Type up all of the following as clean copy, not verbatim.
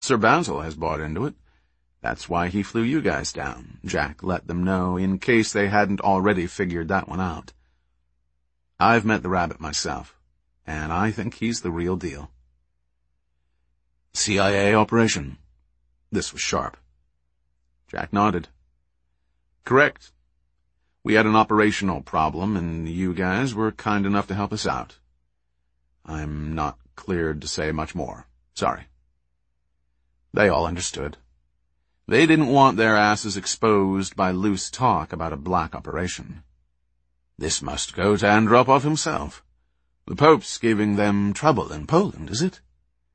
Sir Basil has bought into it. That's why he flew you guys down, Jack let them know, in case they hadn't already figured that one out. I've met the rabbit myself, and I think he's the real deal. CIA operation? This was sharp. Jack nodded. Correct. We had an operational problem, and you guys were kind enough to help us out. I'm not cleared to say much more. Sorry. They all understood. They didn't want their asses exposed by loose talk about a black operation. This must go to Andropov himself. The Pope's giving them trouble in Poland, is it?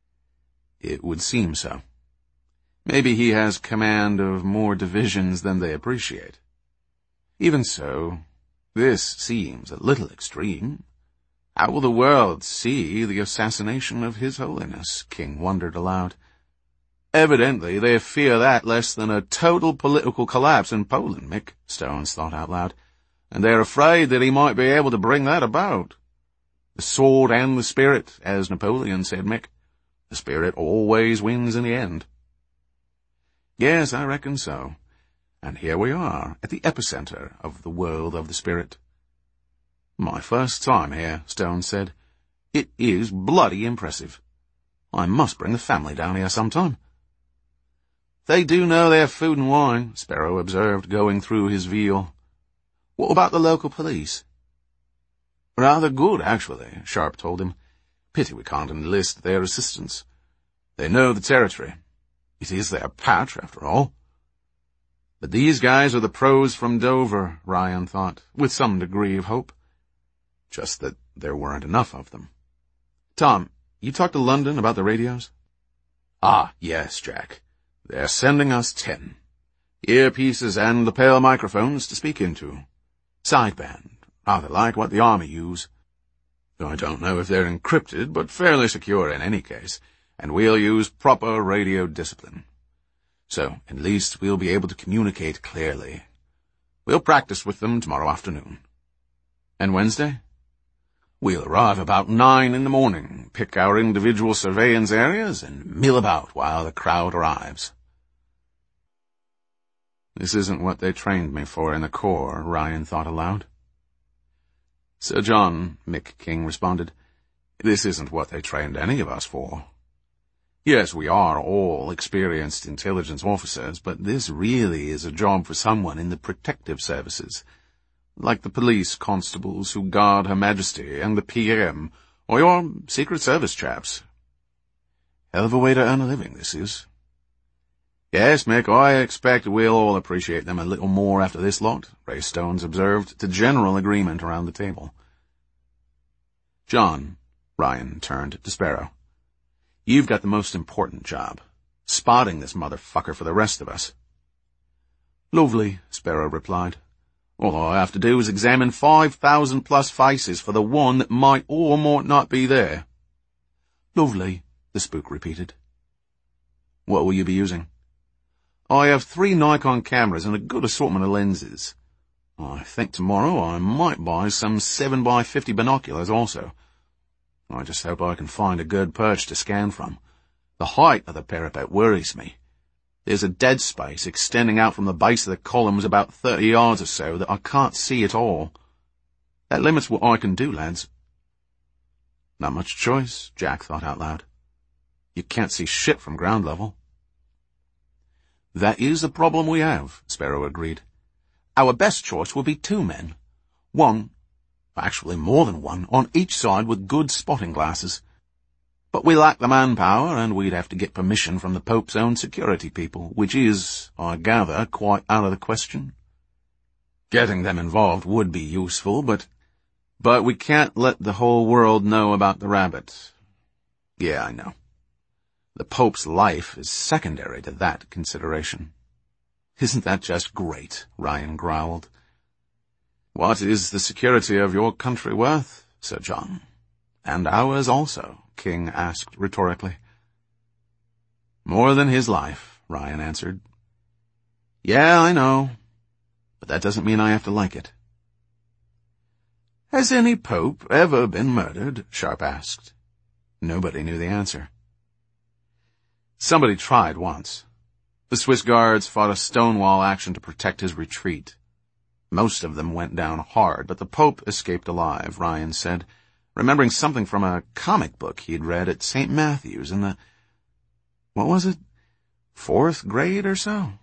It would seem so. Maybe he has command of more divisions than they appreciate. Even so, this seems a little extreme. How will the world see the assassination of His Holiness? King wondered aloud. Evidently, they fear that less than a total political collapse in Poland, Mick, Stones thought out loud, and they're afraid that he might be able to bring that about. The sword and the spirit, as Napoleon said, Mick. The spirit always wins in the end. Yes, I reckon so. And here we are, at the epicenter of the world of the spirit. My first time here, Stones said. It is bloody impressive. I must bring the family down here sometime. They do know their food and wine, Sparrow observed, going through his veal. What about the local police? Rather good, actually, Sharp told him. Pity we can't enlist their assistance. They know the territory. It is their patch, after all. But these guys are the pros from Dover, Ryan thought, with some degree of hope. Just that there weren't enough of them. Tom, you talked to London about the radios? Ah, yes, Jack. They're sending us 10. Earpieces and lapel microphones to speak into. Sideband, rather like what the Army use. I don't know if they're encrypted, but fairly secure in any case, and we'll use proper radio discipline. So, at least we'll be able to communicate clearly. We'll practice with them tomorrow afternoon. And Wednesday? We'll arrive about 9 in the morning, pick our individual surveillance areas, and mill about while the crowd arrives. This isn't what they trained me for in the Corps, Ryan thought aloud. Sir John, Mick King responded, this isn't what they trained any of us for. Yes, we are all experienced intelligence officers, but this really is a job for someone in the protective services, like the police constables who guard Her Majesty and the PM, or your Secret Service chaps. Hell of a way to earn a living, this is. Yes, Mick, I expect we'll all appreciate them a little more after this lot, Ray Stones observed, to general agreement around the table. John, Ryan turned to Sparrow. You've got the most important job, spotting this motherfucker for the rest of us. Lovely, Sparrow replied. All I have to do is examine 5,000+ faces for the one that might or might not be there. Lovely, the spook repeated. What will you be using? I have 3 Nikon cameras and a good assortment of lenses. I think tomorrow I might buy some 7x50 binoculars also. I just hope I can find a good perch to scan from. The height of the parapet worries me. There's a dead space extending out from the base of the columns about 30 yards or so that I can't see at all. That limits what I can do, lads. Not much choice, Jack thought out loud. You can't see shit from ground level. That is the problem we have, Sparrow agreed. Our best choice will be 2 men. One, actually more than one, on each side with good spotting glasses. But we lack the manpower, and we'd have to get permission from the Pope's own security people, which is, I gather, quite out of the question. Getting them involved would be useful, but we can't let the whole world know about the rabbit. Yeah, I know. The Pope's life is secondary to that consideration. Isn't that just great? Ryan growled. What is the security of your country worth, Sir John? And ours also, King asked rhetorically. More than his life, Ryan answered. Yeah, I know, but that doesn't mean I have to like it. Has any pope ever been murdered? Sharp asked. Nobody knew the answer. Somebody tried once. The Swiss guards fought a stonewall action to protect his retreat. Most of them went down hard, but the Pope escaped alive, Ryan said, remembering something from a comic book he'd read at St. Matthew's in the, 4th grade or so?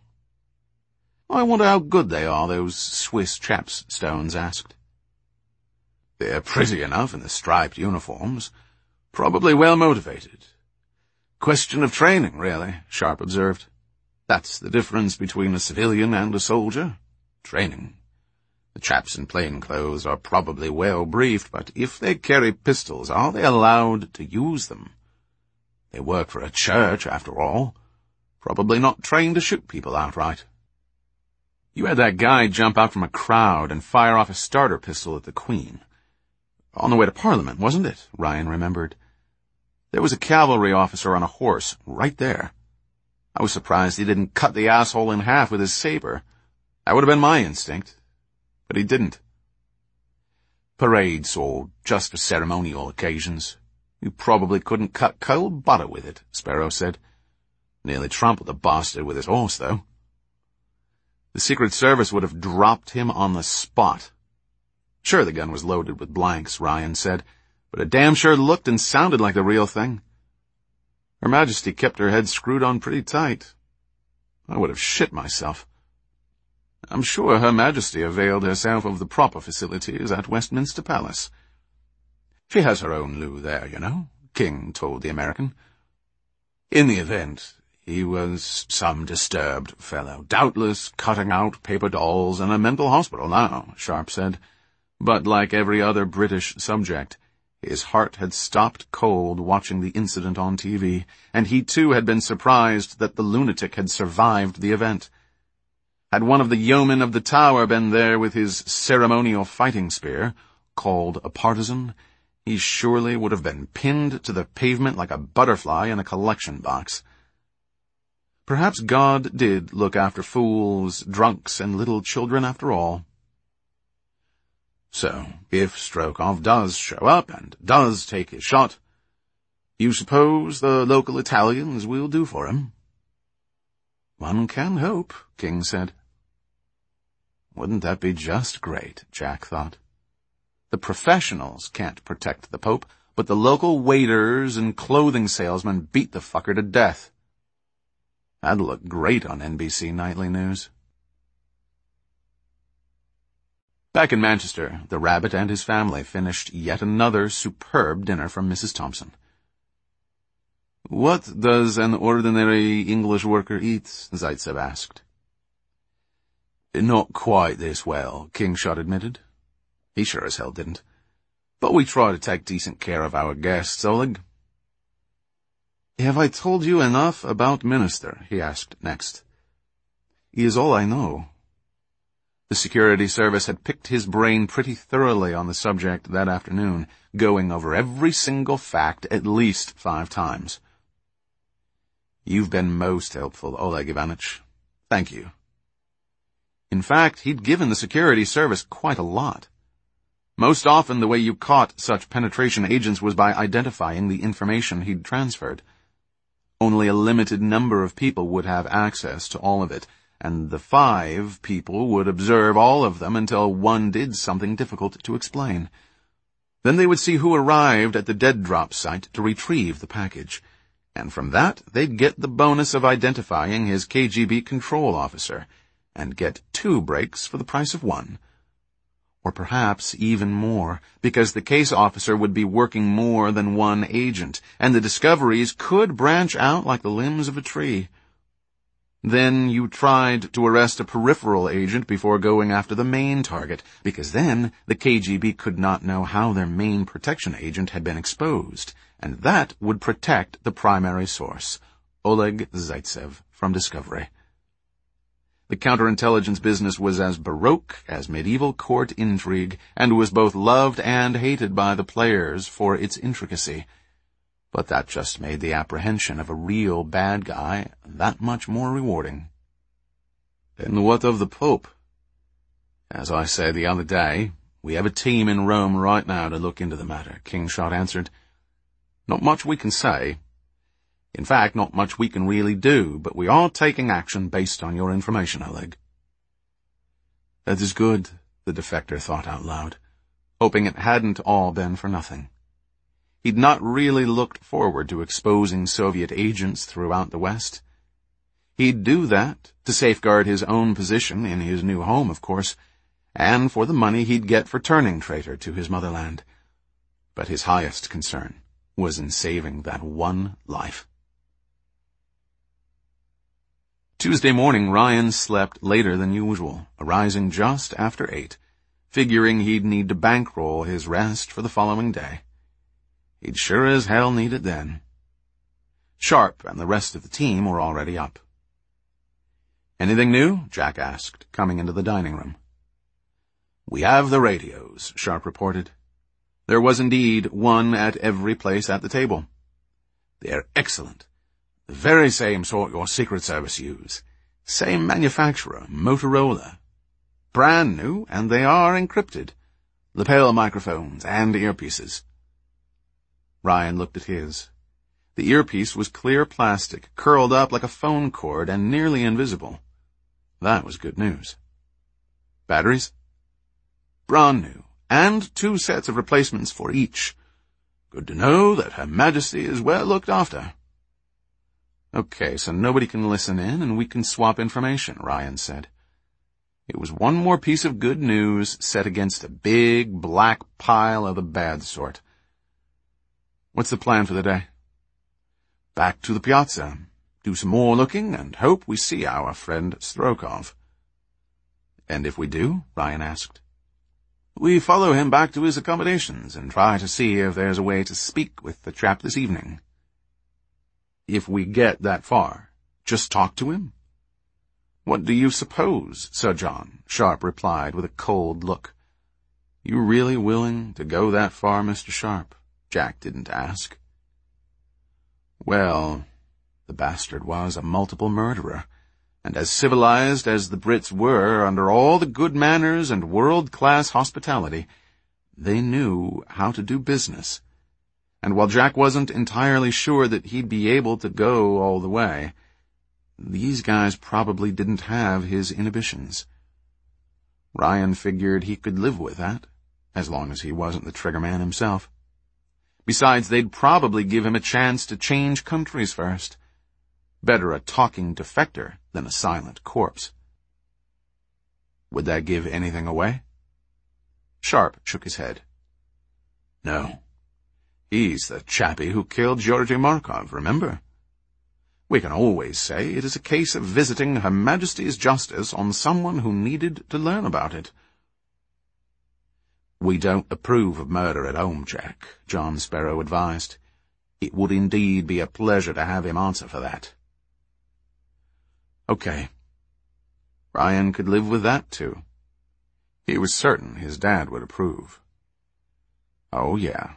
I wonder how good they are, those Swiss chaps, Stones asked. They're pretty enough in the striped uniforms. Probably well motivated. Question of training, really, Sharp observed. That's the difference between a civilian and a soldier. Training. The chaps in plain clothes are probably well briefed, but if they carry pistols, are they allowed to use them? They work for a church, after all. Probably not trained to shoot people outright. You had that guy jump out from a crowd and fire off a starter pistol at the Queen. On the way to Parliament, wasn't it? Ryan remembered. There was a cavalry officer on a horse, right there. I was surprised he didn't cut the asshole in half with his saber. That would have been my instinct. But he didn't. Parades, or just for ceremonial occasions. You probably couldn't cut cold butter with it, Sparrow said. Nearly trampled the bastard with his horse, though. The Secret Service would have dropped him on the spot. Sure, the gun was loaded with blanks, Ryan said, but it damn sure looked and sounded like the real thing. Her Majesty kept her head screwed on pretty tight. I would have shit myself. I'm sure Her Majesty availed herself of the proper facilities at Westminster Palace. She has her own loo there, you know, King told the American. In the event, he was some disturbed fellow, doubtless cutting out paper dolls in a mental hospital now, Sharp said. But like every other British subject, his heart had stopped cold watching the incident on TV, and he too had been surprised that the lunatic had survived the event. Had one of the yeomen of the Tower been there with his ceremonial fighting spear, called a partisan, he surely would have been pinned to the pavement like a butterfly in a collection box. Perhaps God did look after fools, drunks, and little children after all. So, if Strokov does show up and does take his shot, you suppose the local Italians will do for him? One can hope, King said. Wouldn't that be just great, Jack thought. The professionals can't protect the Pope, but the local waiters and clothing salesmen beat the fucker to death. That'd look great on NBC Nightly News. Back in Manchester, the rabbit and his family finished yet another superb dinner from Mrs. Thompson. What does an ordinary English worker eat? Zaitsev asked. Not quite this well, Kingshot admitted. He sure as hell didn't. But we try to take decent care of our guests, Oleg. Have I told you enough about Minister? He asked next. He is all I know. The security service had picked his brain pretty thoroughly on the subject that afternoon, going over every single fact at least 5 times. You've been most helpful, Oleg Ivanich. Thank you. In fact, he'd given the security service quite a lot. Most often the way you caught such penetration agents was by identifying the information he'd transferred. Only a limited number of people would have access to all of it, and the 5 people would observe all of them until one did something difficult to explain. Then they would see who arrived at the dead drop site to retrieve the package, and from that they'd get the bonus of identifying his KGB control officer, and get 2 breaks for the price of 1. Or perhaps even more, because the case officer would be working more than one agent, and the discoveries could branch out like the limbs of a tree. Then you tried to arrest a peripheral agent before going after the main target, because then the KGB could not know how their main protection agent had been exposed, and that would protect the primary source, Oleg Zaitsev, from discovery. The counterintelligence business was as baroque as medieval court intrigue, and was both loved and hated by the players for its intricacy. But that just made the apprehension of a real bad guy that much more rewarding. And what of the Pope? As I said the other day, we have a team in Rome right now to look into the matter, Kingshot answered. Not much we can say. In fact, not much we can really do, but we are taking action based on your information, Oleg." "That is good," the defector thought out loud, hoping it hadn't all been for nothing. He'd not really looked forward to exposing Soviet agents throughout the West. He'd do that to safeguard his own position in his new home, of course, and for the money he'd get for turning traitor to his motherland. But his highest concern was in saving that one life. Tuesday morning, Ryan slept later than usual, arising just after 8, figuring he'd need to bankroll his rest for the following day. He'd sure as hell need it then. Sharp and the rest of the team were already up. "Anything new?" Jack asked, coming into the dining room. "We have the radios," Sharp reported. There was indeed one at every place at the table. "They're excellent. The very same sort your Secret Service use. Same manufacturer, Motorola. Brand new, and they are encrypted. Lapel microphones and earpieces." Ryan looked at his. The earpiece was clear plastic, curled up like a phone cord and nearly invisible. That was good news. "Batteries?" "Brand new, and 2 sets of replacements for each. Good to know that Her Majesty is well looked after." "Okay, so nobody can listen in and we can swap information," Ryan said. It was one more piece of good news set against a big black pile of the bad sort. "What's the plan for the day?" "Back to the piazza, do some more looking, and hope we see our friend Strokov." "And if we do?" Ryan asked. "We follow him back to his accommodations and try to see if there's a way to speak with the chap this evening." "If we get that far, just talk to him?" "What do you suppose, Sir John?" Sharp replied with a cold look. "You really willing to go that far, Mr. Sharp?" Jack didn't ask. Well, the bastard was a multiple murderer, and as civilized as the Brits were under all the good manners and world-class hospitality, they knew how to do business. And while Jack wasn't entirely sure that he'd be able to go all the way, these guys probably didn't have his inhibitions. Ryan figured he could live with that, as long as he wasn't the triggerman himself. Besides, they'd probably give him a chance to change countries first. Better a talking defector than a silent corpse. Would that give anything away? Sharp shook his head. No. He's the chappie who killed Georgy Markov, remember? We can always say it is a case of visiting Her Majesty's justice on someone who needed to learn about it. We don't approve of murder at home, Jack, John Sparrow advised. It would indeed be a pleasure to have him answer for that. Okay. Ryan could live with that, too. He was certain his dad would approve. Oh, yeah.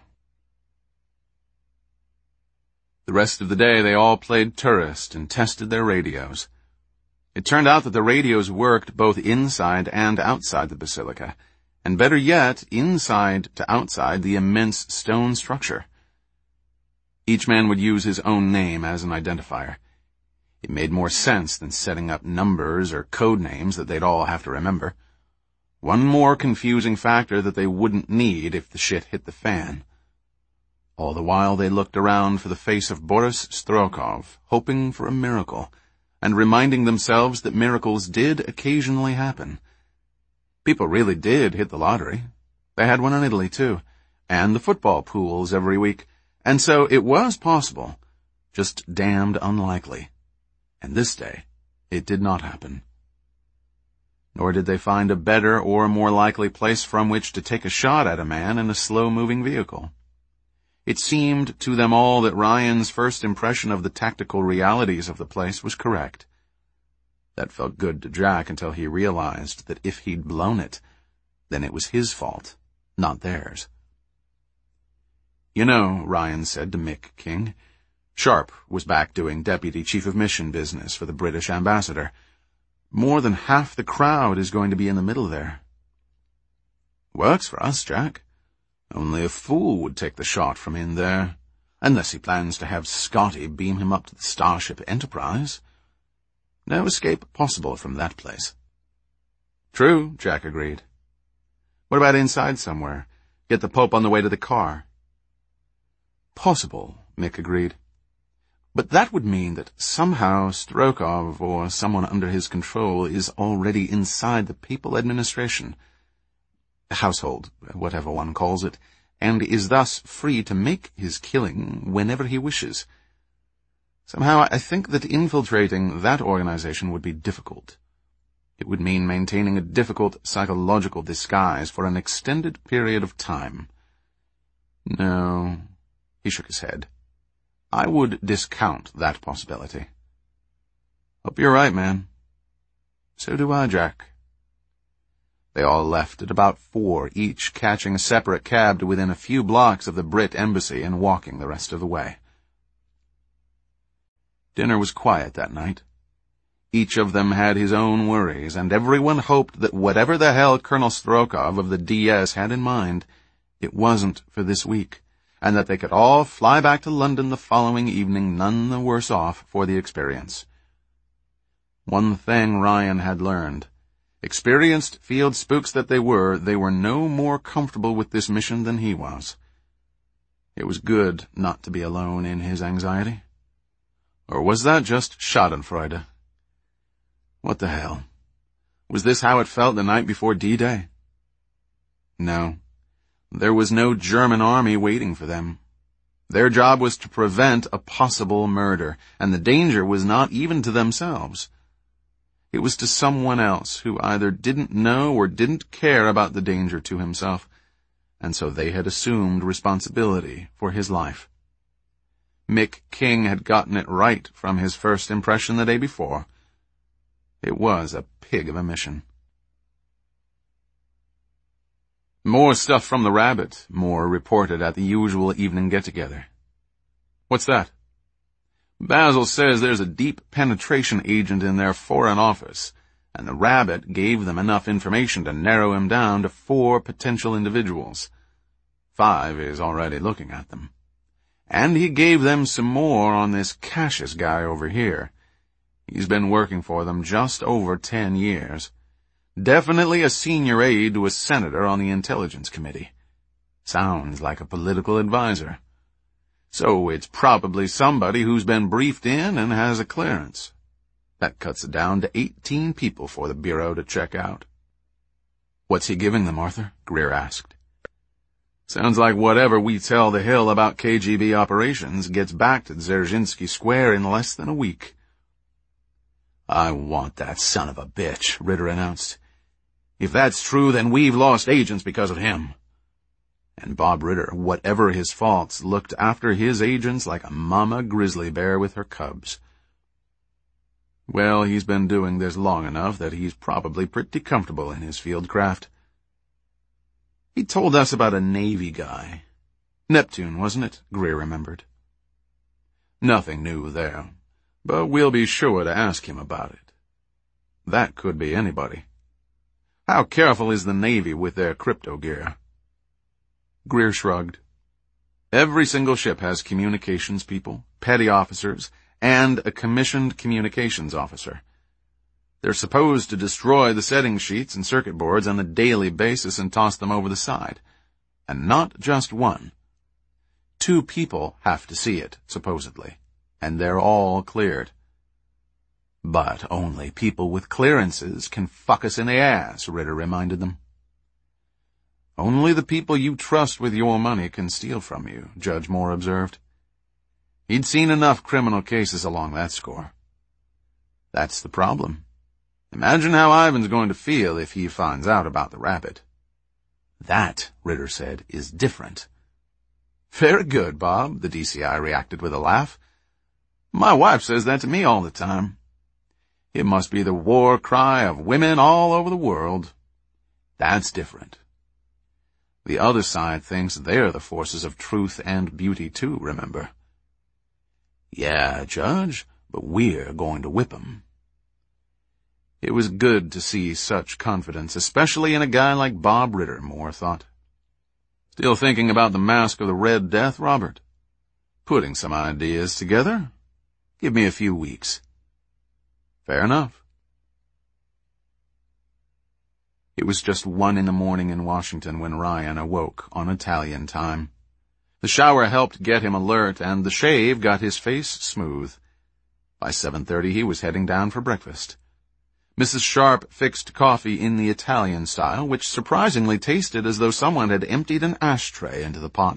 The rest of the day they all played tourist and tested their radios. It turned out that the radios worked both inside and outside the basilica, and better yet, inside to outside the immense stone structure. Each man would use his own name as an identifier. It made more sense than setting up numbers or code names that they'd all have to remember. One more confusing factor that they wouldn't need if the shit hit the fan. All the while they looked around for the face of Boris Strokov, hoping for a miracle, and reminding themselves that miracles did occasionally happen. People really did hit the lottery. They had one in Italy, too, and the football pools every week, and so it was possible, just damned unlikely. And this day, it did not happen. Nor did they find a better or more likely place from which to take a shot at a man in a slow-moving vehicle. It seemed to them all that Ryan's first impression of the tactical realities of the place was correct. That felt good to Jack until he realized that if he'd blown it, then it was his fault, not theirs. You know, Ryan said to Mick King, Sharp was back doing deputy chief of mission business for the British ambassador. More than half the crowd is going to be in the middle there. Works for us, Jack. Only a fool would take the shot from in there. unless he plans to have Scotty beam him up to the Starship Enterprise. No escape possible from that place. True, Jack agreed. What about inside somewhere? Get the Pope on the way to the car? Possible, Mick agreed. But that would mean that somehow Strokov or someone under his control is already inside the papal administration, household, whatever one calls it, and is thus free to make his killing whenever he wishes. Somehow I think that infiltrating that organization would be difficult. It would mean maintaining a difficult psychological disguise for an extended period of time. No, he shook his head. I would discount that possibility. Hope you're right, man. So do I, Jack. They all left at about 4, each catching a separate cab to within a few blocks of the Brit embassy and walking the rest of the way. Dinner was quiet that night. Each of them had his own worries, and everyone hoped that whatever the hell Colonel Strokov of the DS had in mind, it wasn't for this week, and that they could all fly back to London the following evening none the worse off for the experience. One thing Ryan had learned. Experienced field spooks that they were no more comfortable with this mission than he was. It was good not to be alone in his anxiety. Or was that just schadenfreude? What the hell? Was this how it felt the night before D-Day? No. There was no German army waiting for them. Their job was to prevent a possible murder, and the danger was not even to themselves. It was to someone else who either didn't know or didn't care about the danger to himself, and so they had assumed responsibility for his life. Mick King had gotten it right from his first impression the day before. It was a pig of a mission. More stuff from the Rabbit, Moore reported at the usual evening get-together. What's that? Basil says there's a deep penetration agent in their foreign office, and the Rabbit gave them enough information to narrow him down to 4 potential individuals. 5 is already looking at them. And he gave them some more on this Cassius guy over here. He's been working for them just over 10 years. Definitely a senior aide to a senator on the Intelligence Committee. Sounds like a political advisor. So it's probably somebody who's been briefed in and has a clearance. That cuts it down to 18 people for the Bureau to check out. What's he giving them, Arthur? Greer asked. Sounds like whatever we tell the Hill about KGB operations gets back to Dzerzhinsky Square in less than a week. I want that son of a bitch, Ritter announced. If that's true, then we've lost agents because of him. And Bob Ritter, whatever his faults, looked after his agents like a mama grizzly bear with her cubs. Well, he's been doing this long enough that he's probably pretty comfortable in his field craft. He told us about a Navy guy. Neptune, wasn't it? Greer remembered. Nothing new there, but we'll be sure to ask him about it. That could be anybody. How careful is the Navy with their crypto gear? Greer shrugged. Every single ship has communications people, petty officers, and a commissioned communications officer. They're supposed to destroy the setting sheets and circuit boards on a daily basis and toss them over the side. And not just one. 2 people have to see it, supposedly, and they're all cleared. But only people with clearances can fuck us in the ass, Ritter reminded them. Only the people you trust with your money can steal from you, Judge Moore observed. He'd seen enough criminal cases along that score. That's the problem. Imagine how Ivan's going to feel if he finds out about the Rabbit. That, Ritter said, is different. Very good, Bob, the DCI reacted with a laugh. My wife says that to me all the time. It must be the war cry of women all over the world. That's different. The other side thinks they're the forces of truth and beauty too, remember? Yeah, Judge, but we're going to whip 'em. It was good to see such confidence, especially in a guy like Bob Ritter, Moore thought. Still thinking about the Mask of the Red Death, Robert? putting some ideas together. Give me a few weeks." "Fair enough." It was just 1 a.m. in Washington when Ryan awoke on Italian time. The shower helped get him alert, and the shave got his face smooth. By 7:30 he was heading down for breakfast. Mrs. Sharp fixed coffee in the Italian style, which surprisingly tasted as though someone had emptied an ashtray into the pot.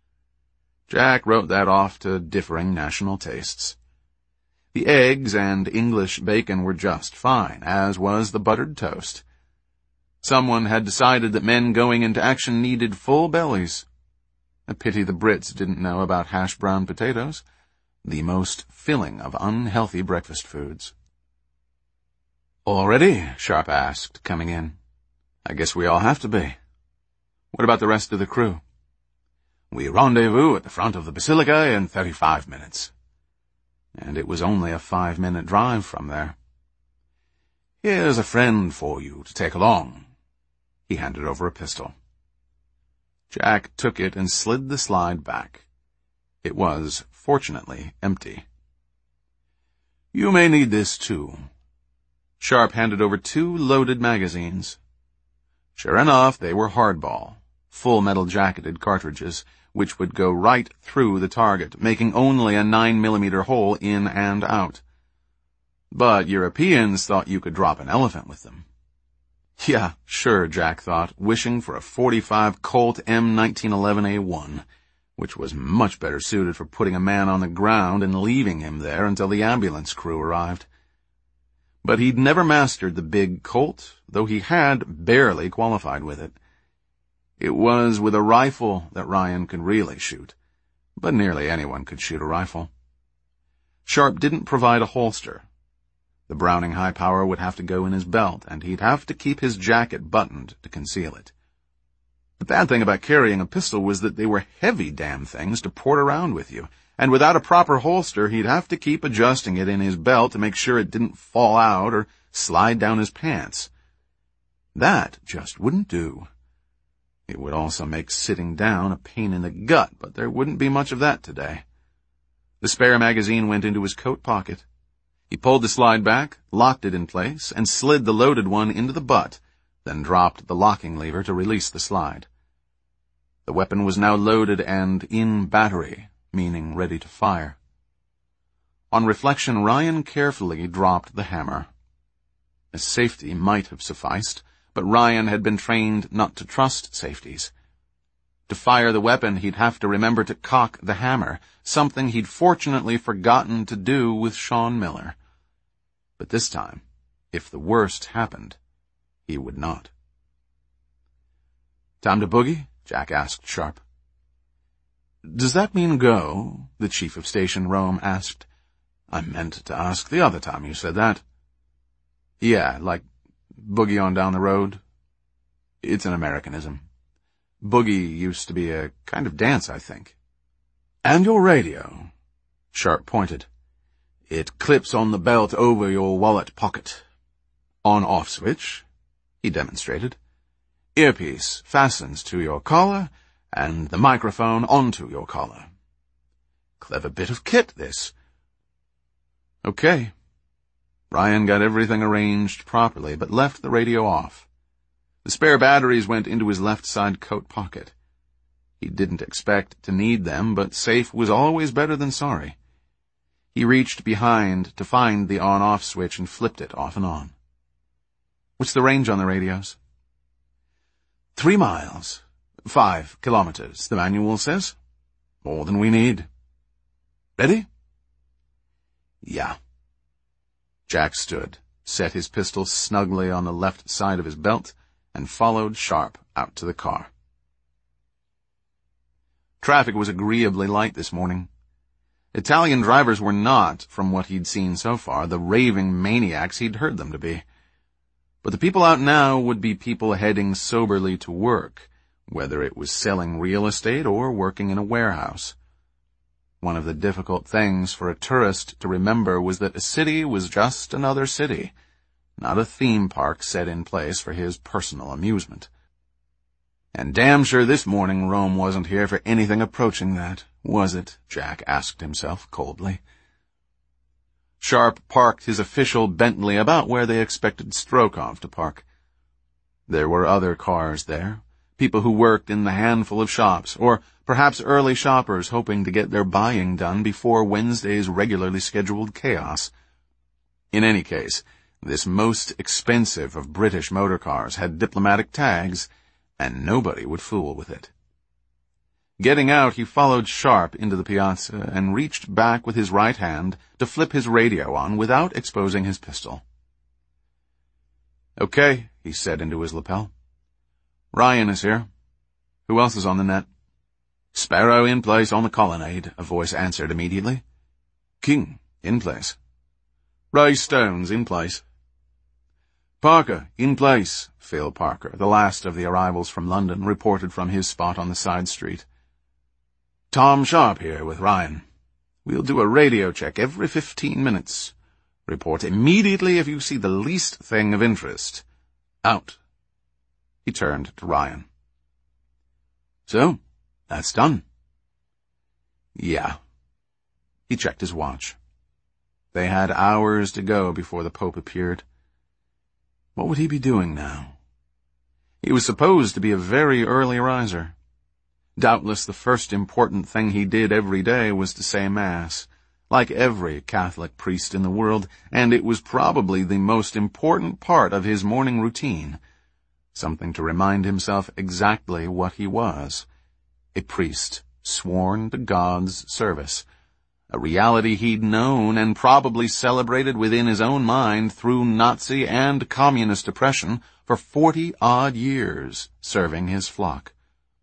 Jack wrote that off to differing national tastes. The eggs and English bacon were just fine, as was the buttered toast. Someone had decided that men going into action needed full bellies. A pity the Brits didn't know about hash brown potatoes, the most filling of unhealthy breakfast foods. "All ready?" Sharp asked, coming in. "I guess we all have to be. What about the rest of the crew?" "We rendezvous at the front of the Basilica in 35 minutes. And it was only a 5-minute drive from there. "Here's a friend for you to take along." He handed over a pistol. Jack took it and slid the slide back. It was, fortunately, empty. "You may need this, too." Sharp handed over 2 loaded magazines. Sure enough, they were hardball, full metal jacketed cartridges, which would go right through the target, making only a 9mm hole in and out. But Europeans thought you could drop an elephant with them. Yeah, sure, Jack thought, wishing for a .45 Colt M1911A1, which was much better suited for putting a man on the ground and leaving him there until the ambulance crew arrived. But he'd never mastered the big Colt, though he had barely qualified with it. It was with a rifle that Ryan could really shoot, but nearly anyone could shoot a rifle. Sharp didn't provide a holster. The Browning High Power would have to go in his belt, and he'd have to keep his jacket buttoned to conceal it. The bad thing about carrying a pistol was that they were heavy damn things to port around with you, and without a proper holster he'd have to keep adjusting it in his belt to make sure it didn't fall out or slide down his pants. That just wouldn't do. It would also make sitting down a pain in the gut, but there wouldn't be much of that today. The spare magazine went into his coat pocket. He pulled the slide back, locked it in place, and slid the loaded one into the butt, then dropped the locking lever to release the slide. The weapon was now loaded and in battery, meaning ready to fire. On reflection, Ryan carefully dropped the hammer. A safety might have sufficed, but Ryan had been trained not to trust safeties. To fire the weapon, he'd have to remember to cock the hammer, something he'd fortunately forgotten to do with Sean Miller. But this time, if the worst happened, he would not. "Time to boogie?" Jack asked Sharp. "Does that mean go?" the chief of Station Rome asked. "I meant to ask the other time you said that." "Yeah, like boogie on down the road." It's an Americanism. Boogie used to be a kind of dance, I think. "And your radio?" Sharp pointed. "It clips on the belt over your wallet pocket. On-off switch," he demonstrated. "Earpiece fastens to your collar, and the microphone onto your collar. Clever bit of kit, this." "Okay." Ryan got everything arranged properly, but left the radio off. The spare batteries went into his left side coat pocket. He didn't expect to need them, but safe was always better than sorry. He reached behind to find the on-off switch and flipped it off and on. "What's the range on the radios?" 3 miles. 5 kilometers, the manual says. More than we need. Ready?" "Yeah." Jack stood, set his pistol snugly on the left side of his belt, and followed Sharp out to the car. Traffic was agreeably light this morning. Italian drivers were not, from what he'd seen so far, the raving maniacs he'd heard them to be. But the people out now would be people heading soberly to work, whether it was selling real estate or working in a warehouse. One of the difficult things for a tourist to remember was that a city was just another city, not a theme park set in place for his personal amusement. And damn sure this morning Rome wasn't here for anything approaching that, Was it? Jack asked himself coldly. Sharp parked his official Bentley about where they expected Strokov to park. There were other cars there, people who worked in the handful of shops, or perhaps early shoppers hoping to get their buying done before Wednesday's regularly scheduled chaos. In any case, this most expensive of British motor cars had diplomatic tags, and nobody would fool with it. Getting out, he followed Sharp into the piazza and reached back with his right hand to flip his radio on without exposing his pistol. "Okay," he said into his lapel. "Ryan is here. Who else is on the net?" "Sparrow in place on the colonnade," a voice answered immediately. "King in place." "Ray Stone's in place." "Parker in place," Phil Parker, the last of the arrivals from London, reported from his spot on the side street. "Tom Sharp here with Ryan. We'll do a radio check every 15 minutes. Report immediately if you see the least thing of interest. Out." He turned to Ryan. "So, that's done." "Yeah." He checked his watch. They had hours to go before the Pope appeared. What would he be doing now? He was supposed to be a very early riser. Doubtless the first important thing he did every day was to say Mass, like every Catholic priest in the world, and it was probably the most important part of his morning routine, something to remind himself exactly what he was, a priest sworn to God's service, a reality he'd known and probably celebrated within his own mind through Nazi and communist oppression for 40-odd years, serving his flock.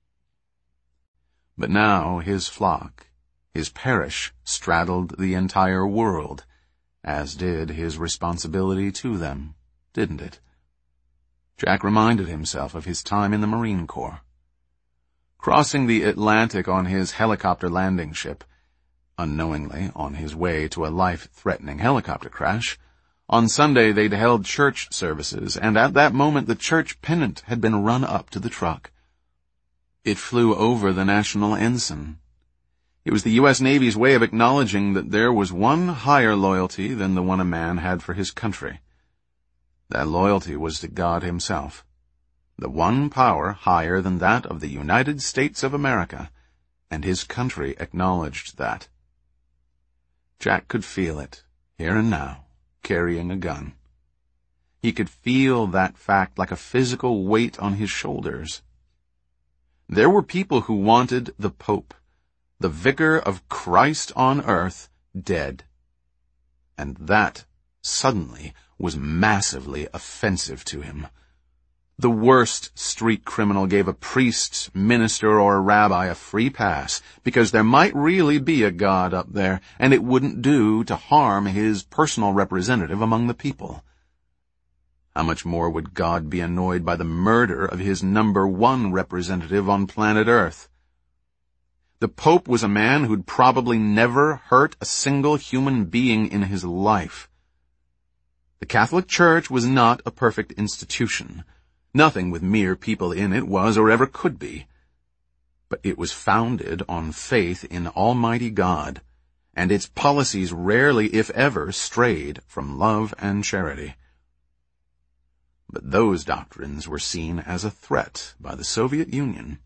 But now his flock, his parish, straddled the entire world, as did his responsibility to them, didn't it? Jack reminded himself of his time in the Marine Corps. Crossing the Atlantic on his helicopter landing ship, unknowingly on his way to a life-threatening helicopter crash, on Sunday they'd held church services, and at that moment the church pennant had been run up to the truck. It flew over the national ensign. It was the U.S. Navy's way of acknowledging that there was one higher loyalty than the one a man had for his country. That loyalty was to God himself, the one power higher than that of the United States of America, and his country acknowledged that. Jack could feel it, here and now, carrying a gun. He could feel that fact like a physical weight on his shoulders. There were people who wanted the Pope, the vicar of Christ on earth, dead. And that, suddenly, was massively offensive to him. The worst street criminal gave a priest, minister, or a rabbi a free pass because there might really be a God up there, and it wouldn't do to harm his personal representative among the people. How much more would God be annoyed by the murder of his number one representative on planet Earth? The Pope was a man who'd probably never hurt a single human being in his life. The Catholic Church was not a perfect institution. Nothing with mere people in it was or ever could be. But it was founded on faith in Almighty God, and its policies rarely, if ever, strayed from love and charity. But those doctrines were seen as a threat by the Soviet Union.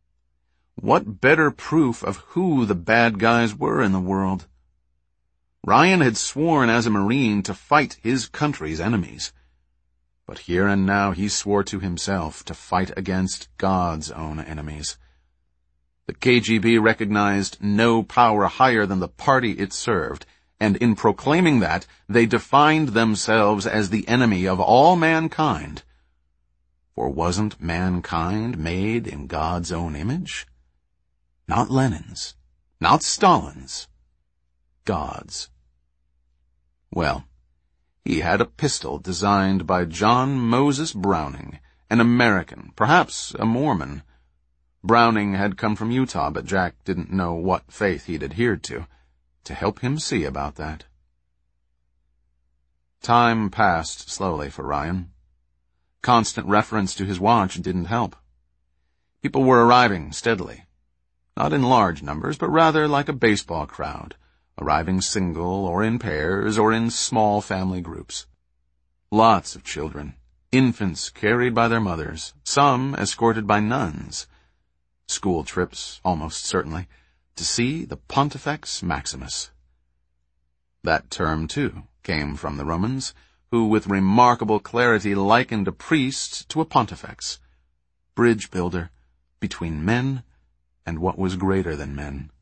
What better proof of who the bad guys were in the world? Ryan had sworn as a Marine to fight his country's enemies. But here and now he swore to himself to fight against God's own enemies. The KGB recognized no power higher than the party it served, and in proclaiming that, they defined themselves as the enemy of all mankind. For wasn't mankind made in God's own image? Not Lenin's, not Stalin's, God's. Well, he had a pistol designed by John Moses Browning, an American, perhaps a Mormon. Browning had come from Utah, but Jack didn't know what faith he'd adhered to help him see about that. Time passed slowly for Ryan. Constant reference to his watch didn't help. People were arriving steadily. not in large numbers, but rather like a baseball crowd, arriving single or in pairs or in small family groups. Lots of children, infants carried by their mothers, some escorted by nuns. School trips, almost certainly, to see the Pontifex Maximus. That term, too, came from the Romans, who with remarkable clarity likened a priest to a pontifex, bridge builder between men and what was greater than men.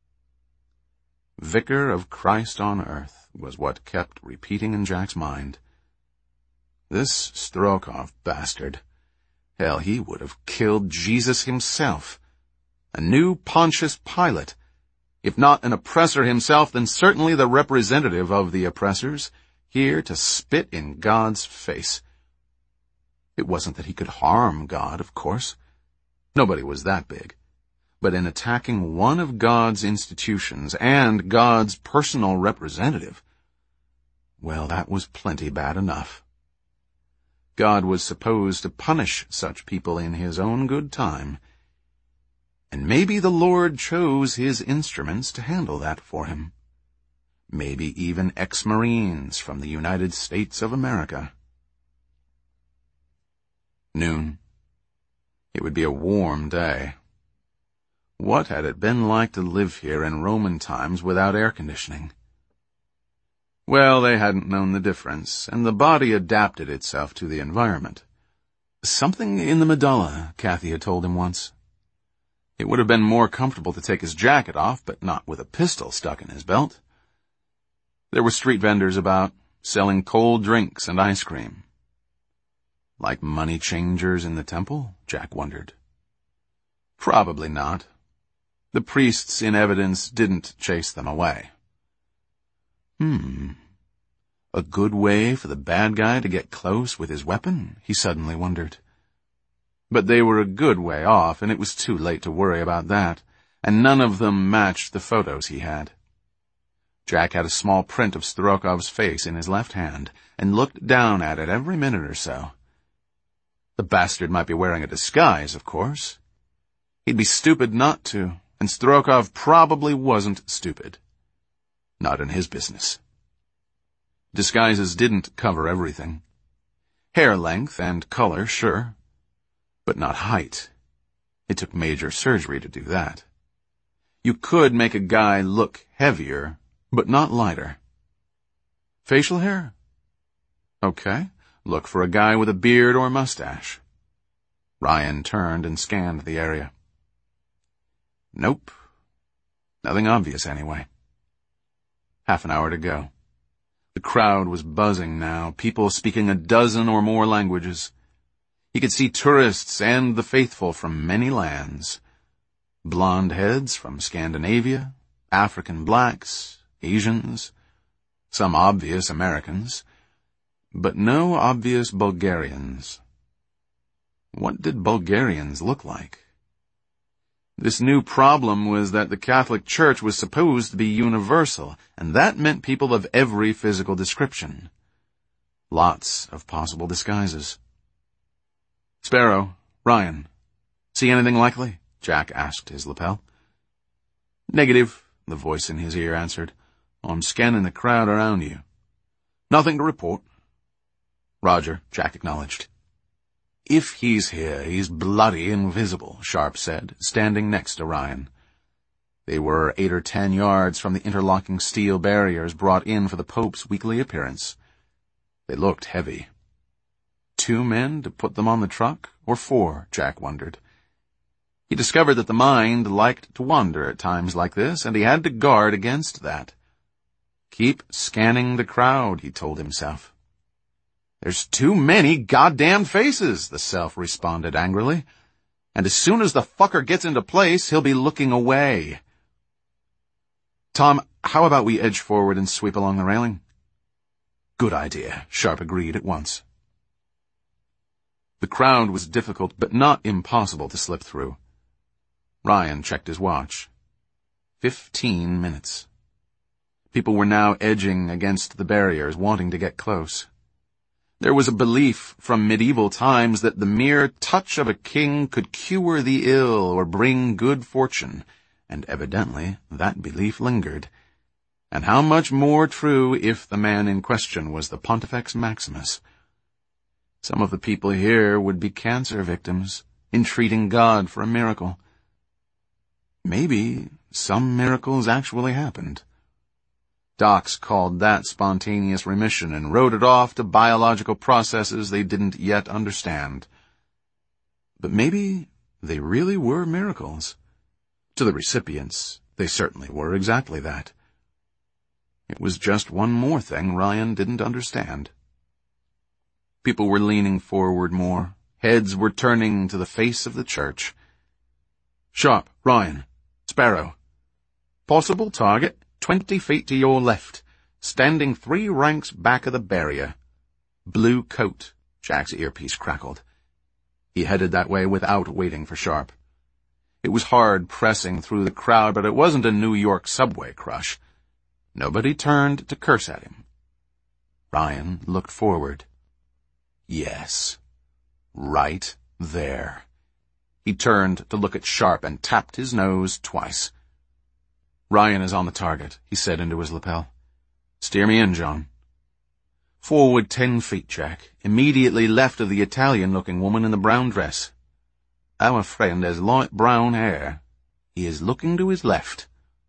Vicar of Christ on earth was what kept repeating in Jack's mind. This Strokov bastard. Hell, he would have killed Jesus himself. A new Pontius Pilate. If not an oppressor himself, then certainly the representative of the oppressors, here to spit in God's face. It wasn't that he could harm God, of course. Nobody was that big. But in attacking one of God's institutions and God's personal representative, well, that was plenty bad enough. God was supposed to punish such people in his own good time, and maybe the Lord chose his instruments to handle that for him. Maybe even ex-Marines from the United States of America. Noon. It would be a warm day. What had it been like to live here in Roman times without air conditioning? Well, they hadn't known the difference, and the body adapted itself to the environment. Something in the medulla, Kathy had told him once. It would have been more comfortable to take his jacket off, but not with a pistol stuck in his belt. There were street vendors about, selling cold drinks and ice cream. Like money changers in the temple, Jack wondered. Probably not. The priests in evidence didn't chase them away. A good way for the bad guy to get close with his weapon, he suddenly wondered. But they were a good way off, and it was too late to worry about that, and none of them matched the photos he had. Jack had a small print of Strokov's face in his left hand, and looked down at it every minute or so. The bastard might be wearing a disguise, of course. He'd be stupid not to, and Strokov probably wasn't stupid. Not in his business. Disguises didn't cover everything. Hair length and color, sure, but not height. It took major surgery to do that. You could make a guy look heavier, but not lighter. Facial hair? Okay, look for a guy with a beard or mustache. Ryan turned and scanned the area. Nope. Nothing obvious anyway. Half an hour to go. The crowd was buzzing now, people speaking a dozen or more languages. He could see tourists and the faithful from many lands. Blonde heads from Scandinavia, African blacks, Asians, some obvious Americans, but no obvious Bulgarians. What did Bulgarians look like? This new problem was that the Catholic Church was supposed to be universal, and that meant people of every physical description. Lots of possible disguises. Sparrow, Ryan, see anything likely? Jack asked his lapel. Negative, the voice in his ear answered. I'm scanning the crowd around you. Nothing to report. Roger, Jack acknowledged. If he's here, he's bloody invisible, Sharp said, standing next to Ryan. They were 8 or 10 yards from the interlocking steel barriers brought in for the Pope's weekly appearance. They looked heavy. 2 men to put them on the truck, or 4, Jack wondered. He discovered that the mind liked to wander at times like this, and he had to guard against that. Keep scanning the crowd, he told himself. There's too many goddamn faces, the self responded angrily. And as soon as the fucker gets into place, he'll be looking away. Tom, how about we edge forward and sweep along the railing? Good idea, Sharp agreed at once. The crowd was difficult, but not impossible to slip through. Ryan checked his watch. 15 minutes. People were now edging against the barriers, wanting to get close. There was a belief from medieval times that the mere touch of a king could cure the ill or bring good fortune, and evidently that belief lingered. And how much more true if the man in question was the Pontifex Maximus. Some of the people here would be cancer victims, entreating God for a miracle. Maybe some miracles actually happened. Docs called that spontaneous remission and wrote it off to biological processes they didn't yet understand. But maybe they really were miracles. To the recipients, they certainly were exactly that. It was just one more thing Ryan didn't understand. People were leaning forward more. Heads were turning to the face of the church. Sharp, Ryan, Sparrow. Possible target, 20 feet to your left, standing 3 ranks back of the barrier. Blue coat, Jack's earpiece crackled. He headed that way without waiting for Sharp. It was hard pressing through the crowd, but it wasn't a New York subway crush. Nobody turned to curse at him. Ryan looked forward. Yes, right there. He turned to look at Sharp and tapped his nose twice. Ryan is on the target, he said into his lapel. Steer me in, John. Forward 10 feet, Jack, immediately left of the Italian-looking woman in the brown dress. Our friend has light brown hair. He is looking to his left.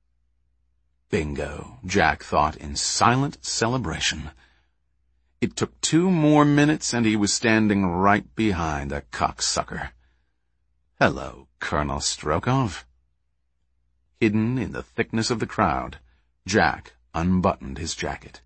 Bingo, Jack thought in silent celebration. It took 2 more minutes and he was standing right behind the cocksucker. Hello, Colonel Strokov. Hidden in the thickness of the crowd, Jack unbuttoned his jacket.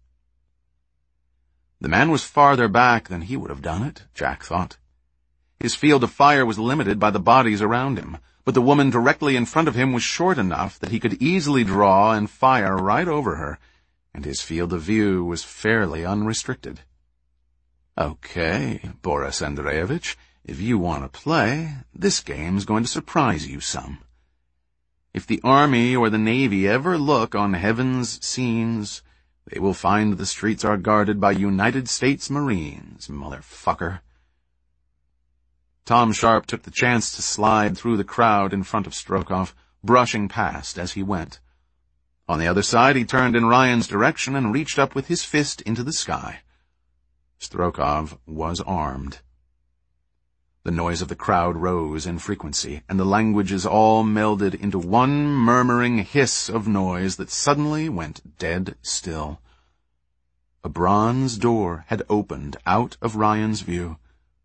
The man was farther back than he would have done it, Jack thought. His field of fire was limited by the bodies around him, but the woman directly in front of him was short enough that he could easily draw and fire right over her, and his field of view was fairly unrestricted. Okay, Boris Andreevich, if you want to play, this game's going to surprise you some. If the Army or the Navy ever look on heaven's scenes, they will find the streets are guarded by United States Marines, motherfucker. Tom Sharp took the chance to slide through the crowd in front of Strokov, brushing past as he went. On the other side, he turned in Ryan's direction and reached up with his fist into the sky. Strokov was armed. The noise of the crowd rose in frequency, and the languages all melded into one murmuring hiss of noise that suddenly went dead still. A bronze door had opened out of Ryan's view.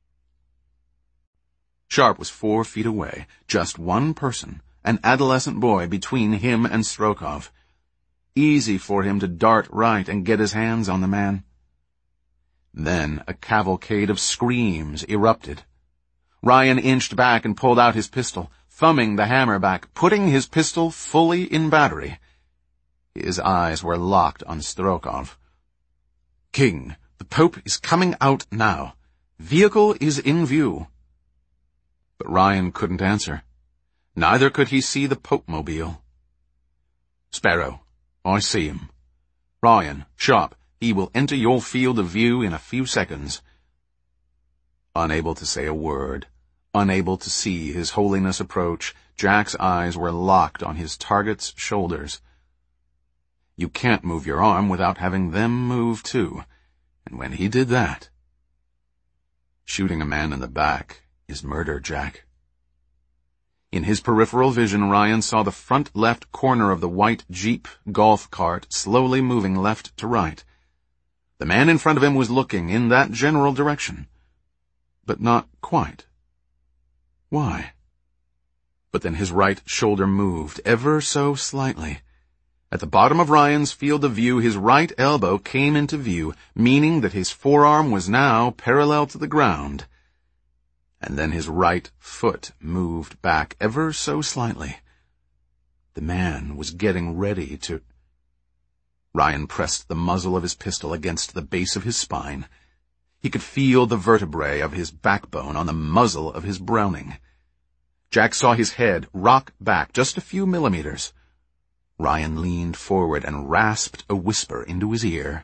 Sharp was 4 feet away, just one person, an adolescent boy between him and Strokov. Easy for him to dart right and get his hands on the man. Then a cavalcade of screams erupted. Ryan inched back and pulled out his pistol, thumbing the hammer back, putting his pistol fully in battery. His eyes were locked on Strokov. King, the Pope is coming out now. Vehicle is in view. But Ryan couldn't answer. Neither could he see the Pope-mobile. Sparrow, I see him. Ryan, Sharp, he will enter your field of view in a few seconds. Unable to say a word, unable to see His Holiness approach, Jack's eyes were locked on his target's shoulders. You can't move your arm without having them move too, and when he did that... Shooting a man in the back is murder, Jack. In his peripheral vision, Ryan saw the front left corner of the white Jeep golf cart slowly moving left to right. The man in front of him was looking in that general direction. But not quite. Why? But then his right shoulder moved, ever so slightly. At the bottom of Ryan's field of view, his right elbow came into view, meaning that his forearm was now parallel to the ground. And then his right foot moved back ever so slightly. The man was getting ready to... Ryan pressed the muzzle of his pistol against the base of his spine. He could feel the vertebrae of his backbone on the muzzle of his Browning. Jack saw his head rock back just a few millimeters. Ryan leaned forward and rasped a whisper into his ear.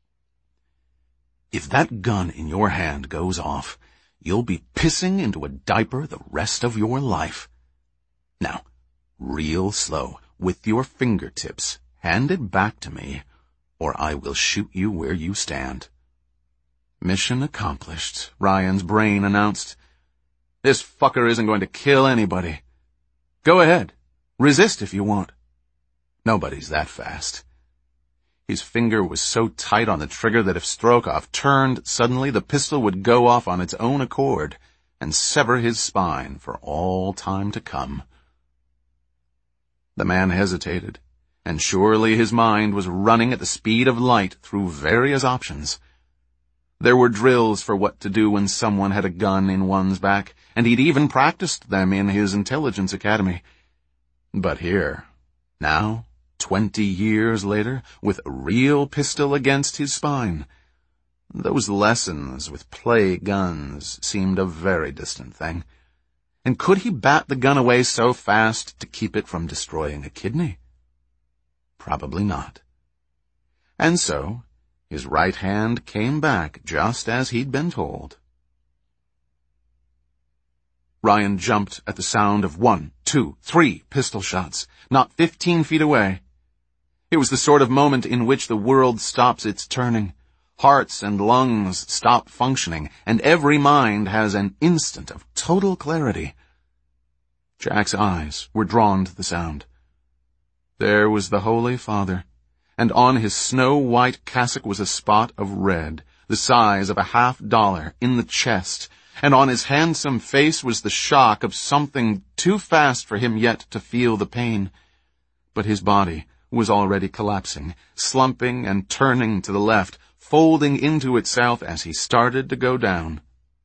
If that gun in your hand goes off, you'll be pissing into a diaper the rest of your life. Now, real slow, with your fingertips. Hand it back to me, or I will shoot you where you stand." "Mission accomplished," Ryan's brain announced. "This fucker isn't going to kill anybody. Go ahead. Resist if you want. Nobody's that fast." His finger was so tight on the trigger that if Strokov turned suddenly, the pistol would go off on its own accord and sever his spine for all time to come. The man hesitated, and surely his mind was running at the speed of light through various options. There were drills for what to do when someone had a gun in one's back, and he'd even practiced them in his intelligence academy. But here, now, 20 years later, with a real pistol against his spine, those lessons with play guns seemed a very distant thing. And could he bat the gun away so fast to keep it from destroying a kidney? Probably not. And so, his right hand came back just as he'd been told. Ryan jumped at the sound of 1, 2, 3 pistol shots, not 15 feet away. It was the sort of moment in which the world stops its turning. Hearts and lungs stop functioning, and every mind has an instant of total clarity. Jack's eyes were drawn to the sound. There was the Holy Father, and on his snow-white cassock was a spot of red, the size of a $50 in the chest, and on his handsome face was the shock of something too fast for him yet to feel the pain. But his body was already collapsing, slumping and turning to the left, folding into itself as he started to go down.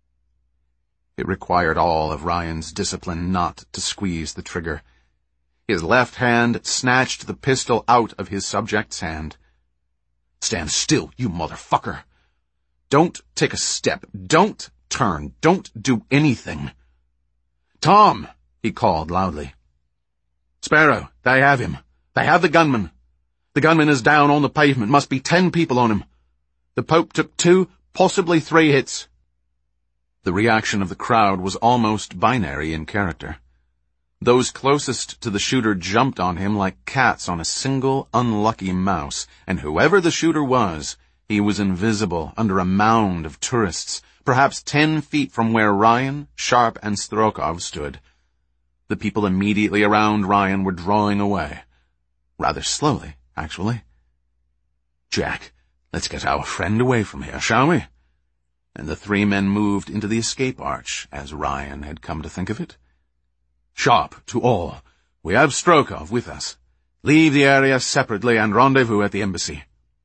It required all of Ryan's discipline not to squeeze the trigger. His left hand snatched the pistol out of his subject's hand. "Stand still, you motherfucker! Don't take a step. Don't turn. Don't do anything." "Tom!" he called loudly. "Sparrow, they have him. They have the gunman. The gunman is down on the pavement. Must be 10 people on him. The Pope took 2, possibly 3 hits." The reaction of the crowd was almost binary in character. Those closest to the shooter jumped on him like cats on a single unlucky mouse, and whoever the shooter was, he was invisible under a mound of tourists, perhaps 10 feet from where Ryan, Sharp, and Strokov stood. The people immediately around Ryan were drawing away. Rather slowly, actually. "Jack, let's get our friend away from here, shall we?" And the 3 men moved into the escape arch, as Ryan had come to think of it. "Sharp, to all. We have Strokov with us. Leave the area separately and rendezvous at the embassy."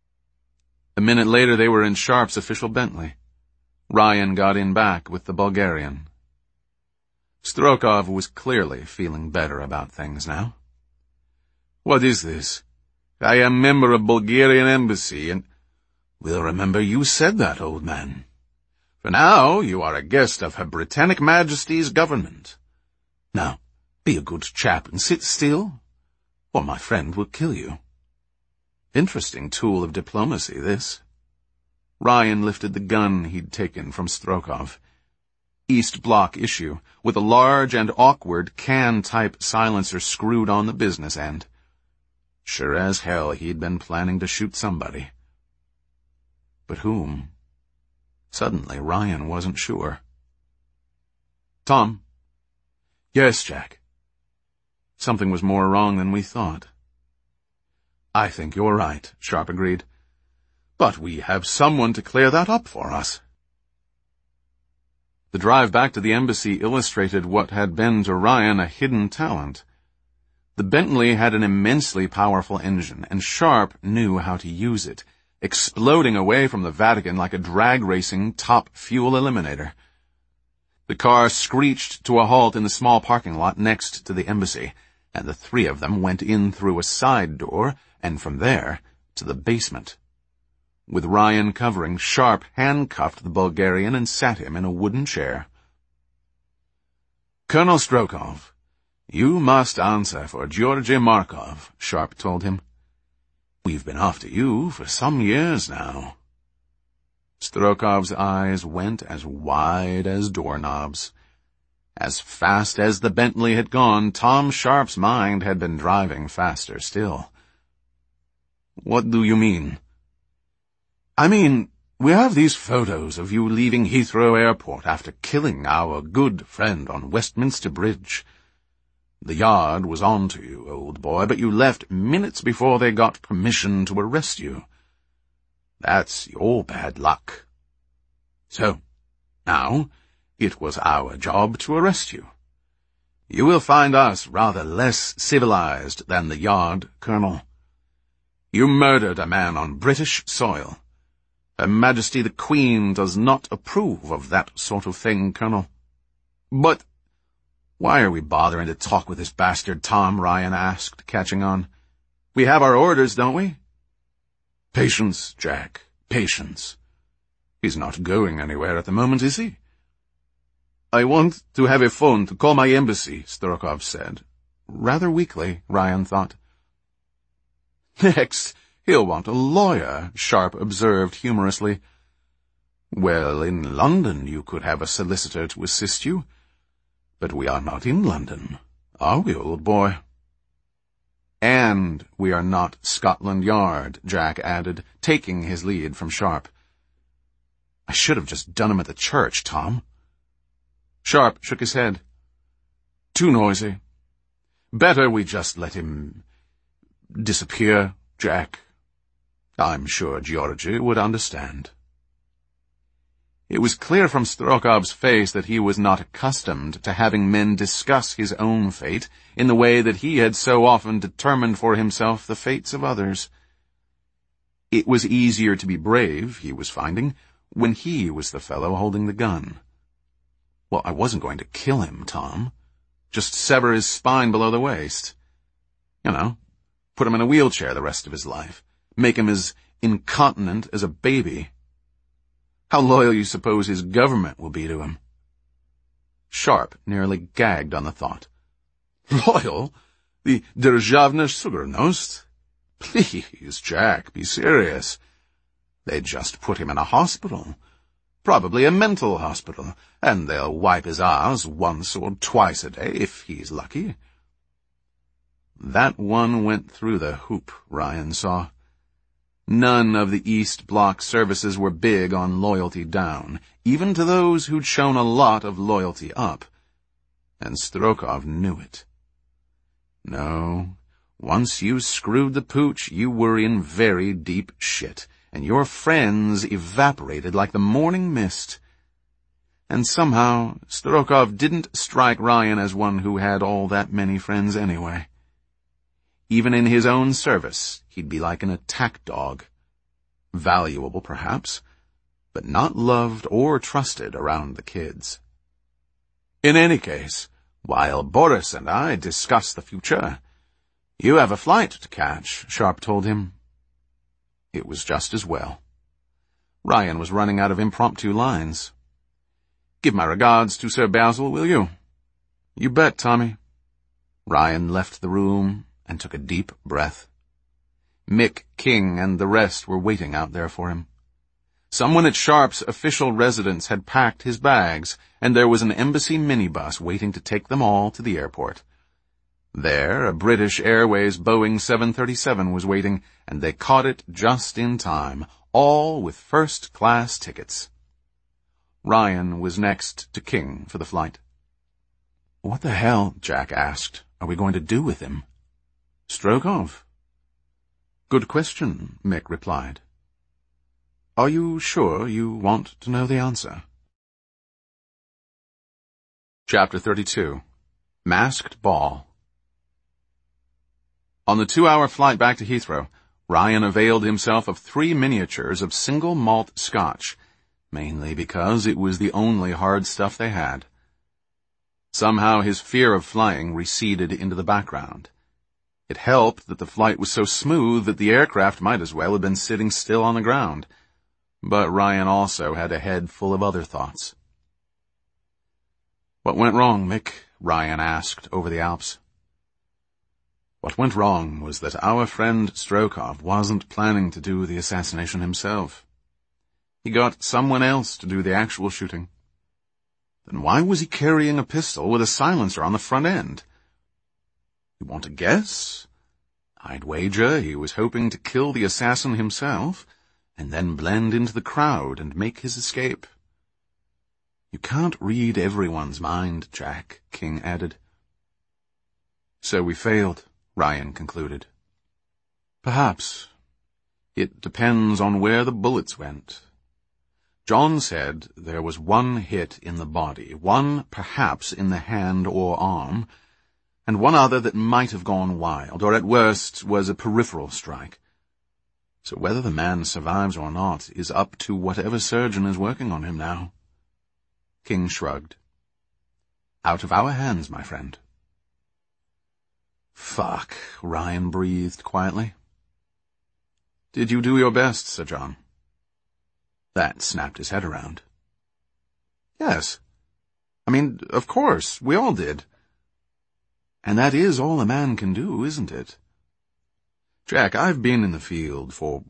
A minute later they were in Sharp's official Bentley. Ryan got in back with the Bulgarian. Strokov was clearly feeling better about things now. "What is this? I am member of Bulgarian embassy and—" "We'll remember you said that, old man. For now, you are a guest of Her Britannic Majesty's government. Now, be a good chap and sit still, or my friend will kill you." Interesting tool of diplomacy, this. Ryan lifted the gun he'd taken from Strokov. East Block issue, with a large and awkward can-type silencer screwed on the business end. Sure as hell he'd been planning to shoot somebody. But whom? Suddenly, Ryan wasn't sure. "Tom?" "Yes, Jack." Something was more wrong than we thought. "I think you're right," Sharp agreed. "But we have someone to clear that up for us." The drive back to the embassy illustrated what had been to Ryan a hidden talent. The Bentley had an immensely powerful engine, and Sharp knew how to use it, exploding away from the Vatican like a drag-racing top fuel eliminator. The car screeched to a halt in the small parking lot next to the embassy, and the 3 of them went in through a side door, and from there to the basement. With Ryan covering, Sharp handcuffed the Bulgarian and sat him in a wooden chair. "Colonel Strokov, you must answer for Georgy Markov," Sharp told him. "We've been after you for some years now." Strokov's eyes went as wide as doorknobs. As fast as the Bentley had gone, Tom Sharp's mind had been driving faster still. "What do you mean?" "I mean, we have these photos of you leaving Heathrow Airport after killing our good friend on Westminster Bridge. The Yard was on to you, old boy, but you left minutes before they got permission to arrest you. That's your bad luck. So, now, it was our job to arrest you. You will find us rather less civilized than the Yard, Colonel. You murdered a man on British soil. Her Majesty the Queen does not approve of that sort of thing, Colonel." "But why are we bothering to talk with this bastard, Tom?" Ryan asked, catching on. "We have our orders, don't we?" "Patience, Jack, patience. He's not going anywhere at the moment, is he?" "I want to have a phone to call my embassy," Strokov said. Rather weakly, Ryan thought. "Next, he'll want a lawyer," Sharp observed humorously. "Well, in London you could have a solicitor to assist you. But we are not in London, are we, old boy?" "And we are not Scotland Yard," Jack added, taking his lead from Sharp. "I should have just done him at the church, Tom." Sharp shook his head. "Too noisy. Better we just let him disappear, Jack. I'm sure Georgie would understand." It was clear from Strokov's face that he was not accustomed to having men discuss his own fate in the way that he had so often determined for himself the fates of others. It was easier to be brave, he was finding, when he was the fellow holding the gun. "Well, I wasn't going to kill him, Tom. Just sever his spine below the waist. You know, put him in a wheelchair the rest of his life. Make him as incontinent as a baby. How loyal you suppose his government will be to him?" Sharp nearly gagged on the thought. "Loyal? The Державна Сигурност? Please, Jack, be serious. They'd just put him in a hospital. Probably a mental hospital, and they'll wipe his ass once or twice a day, if he's lucky." That one went through the hoop, Ryan saw. None of the East Bloc services were big on loyalty down, even to those who'd shown a lot of loyalty up. And Strokov knew it. No, once you screwed the pooch, you were in very deep shit, and your friends evaporated like the morning mist. And somehow, Strokov didn't strike Ryan as one who had all that many friends anyway. Even in his own service, he'd be like an attack dog. Valuable, perhaps, but not loved or trusted around the kids. "In any case, while Boris and I discuss the future, you have a flight to catch," Sharp told him. It was just as well. Ryan was running out of impromptu lines. "Give my regards to Sir Basil, will you?" "You bet, Tommy." Ryan left the room and took a deep breath. Mick King and the rest were waiting out there for him. Someone at Sharp's official residence had packed his bags, and there was an embassy minibus waiting to take them all to the airport. There, a British Airways Boeing 737 was waiting, and they caught it just in time, all with first-class tickets. Ryan was next to King for the flight. "What the hell," Jack asked, "are we going to do with him?" "Strokov?" "Good question," Mick replied. "Are you sure you want to know the answer?" Chapter 32. Masked Ball. On the 2-hour flight back to Heathrow, Ryan availed himself of 3 miniatures of single malt scotch, mainly because it was the only hard stuff they had. Somehow his fear of flying receded into the background. It helped that the flight was so smooth that the aircraft might as well have been sitting still on the ground. But Ryan also had a head full of other thoughts. "What went wrong, Mick?" Ryan asked over the Alps. What went wrong was that our friend Strokov wasn't planning to do the assassination himself. He got someone else to do the actual shooting. Then why was he carrying a pistol with a silencer on the front end? You want to guess? I'd wager he was hoping to kill the assassin himself, and then blend into the crowd and make his escape. You can't read everyone's mind, Jack, King added. So we failed, Ryan concluded. Perhaps. It depends on where the bullets went. John said there was one hit in the body, one perhaps in the hand or arm, and one other that might have gone wild, or at worst was a peripheral strike. So whether the man survives or not is up to whatever surgeon is working on him now. King shrugged. Out of our hands, my friend. Fuck, Ryan breathed quietly. Did you do your best, Sir John? That snapped his head around. Yes. I mean, of course, we all did. And that is all a man can do, isn't it? Jack, I've been in the field for,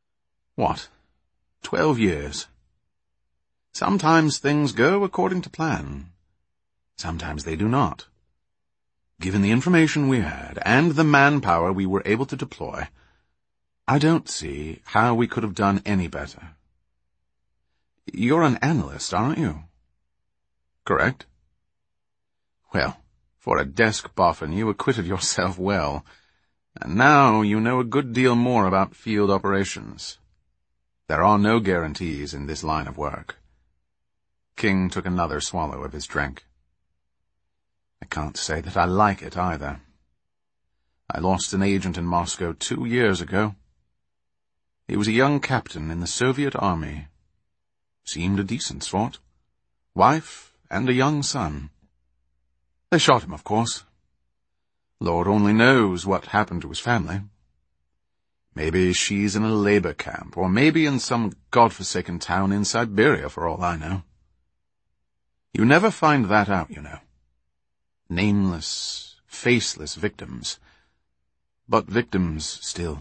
12 years. Sometimes things go according to plan. Sometimes they do not. Given the information we had, and the manpower we were able to deploy, I don't see how we could have done any better. You're an analyst, aren't you? Correct. Well, for a desk boffin, you acquitted yourself well. And now you know a good deal more about field operations. There are no guarantees in this line of work. King took another swallow of his drink. I can't say that I like it either. I lost an agent in Moscow 2 years ago. He was a young captain in the Soviet army. Seemed a decent sort. Wife and a young son. They shot him, of course. Lord only knows what happened to his family. Maybe she's in a labor camp, or maybe in some godforsaken town in Siberia, for all I know. You never find that out, you know. Nameless, faceless victims. But victims still.